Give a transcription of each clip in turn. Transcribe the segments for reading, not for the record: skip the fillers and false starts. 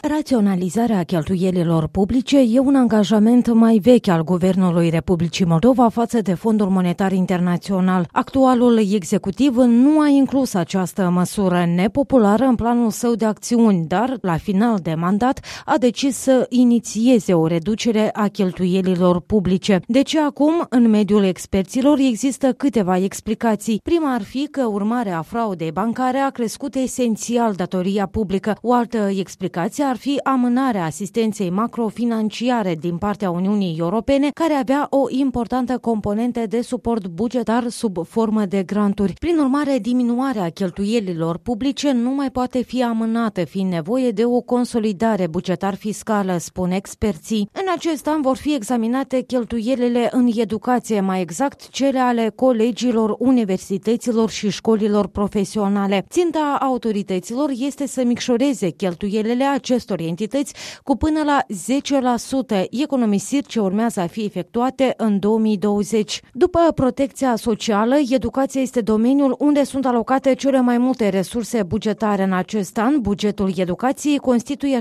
Raționalizarea cheltuielilor publice e un angajament mai vechi al Guvernului Republicii Moldova față de Fondul Monetar Internațional. Actualul executiv nu a inclus această măsură nepopulară în planul său de acțiuni, dar, la final de mandat, a decis să inițieze o reducere a cheltuielilor publice. De ce acum, în mediul experților, există câteva explicații. Prima ar fi că, urmare a fraudei bancare, a crescut esențial datoria publică. O altă explicație ar fi amânarea asistenței macrofinanciare din partea Uniunii Europene, care avea o importantă componentă de suport bugetar sub formă de granturi. Prin urmare, diminuarea cheltuielilor publice nu mai poate fi amânată, fiind nevoie de o consolidare bugetar-fiscală, spun experții. În acest an vor fi examinate cheltuielile în educație, mai exact cele ale colegiilor, universităților și școlilor profesionale. Ținta autorităților este să micșoreze cheltuielile acestor entități cu până la 10%, economisiri ce urmează a fi efectuate în 2020. După protecția socială, educația este domeniul unde sunt alocate cele mai multe resurse bugetare în acest an. Bugetul educației constituie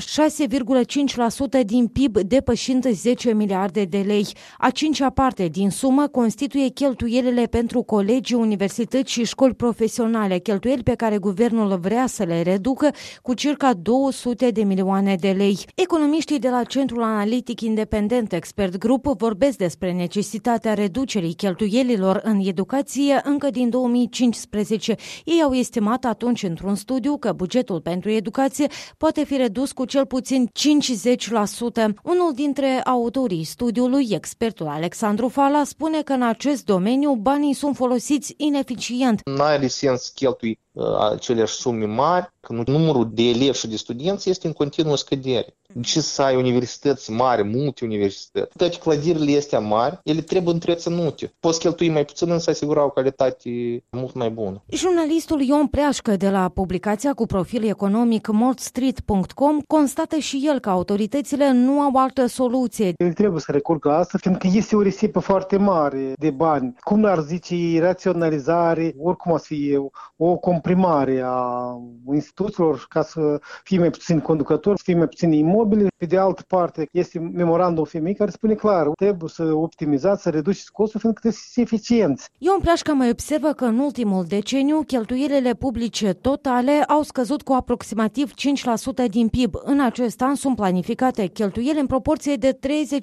6,5% din PIB, depășind 10 miliarde de lei. A cincea parte din sumă constituie cheltuielile pentru colegii, universități și școli profesionale, cheltuieli pe care guvernul vrea să le reducă cu circa 200 de milioane de lei. Economiștii de la Centrul Analitic Independent Expert Group vorbesc despre necesitatea reducerii cheltuielilor în educație încă din 2015. Ei au estimat atunci într-un studiu că bugetul pentru educație poate fi redus cu cel puțin 50%. Unul dintre autorii studiului, expertul Alexandru Fala, spune că în acest domeniu banii sunt folosiți ineficient. N-are sens cheltui aceleași sume mari, că numărul de elevi și de studenți este în continuă scădere. Și să ai universități mari, multe universități. Toate clădirile astea mari, ele trebuie întreținute. Poți cheltui mai puțin, însă asigura o calitate mult mai bună. Jurnalistul Ion Preașcă de la publicația cu profil economic moldstreet.com constată și el că autoritățile nu au altă soluție. El trebuie să recurgă asta, fiindcă este o risipă foarte mare de bani. Cum n-ar zice raționalizare, oricum ar fi o comprimare a instituțiilor ca să fie mai puțin conducători, să fie mai puțin imobile. Pe de altă parte, este memorandul FMI care spune clar, trebuie să optimizați, să reduceți costul, fiindcă trebuie să fie eficienți. Ion Preașcă mai observă că în ultimul deceniu, cheltuielile publice totale au scăzut cu aproximativ 5% din PIB. În acest an sunt planificate cheltuieli în proporție de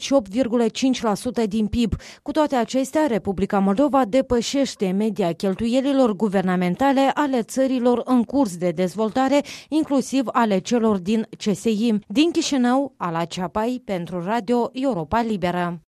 38,5% din PIB. Cu toate acestea, Republica Moldova depășește media cheltuielilor guvernamentale ale țărilor în curs de dezvoltare, inclusiv ale celor din CSI. Din Chișinău, Ala Ceapai, pentru Radio Europa Liberă.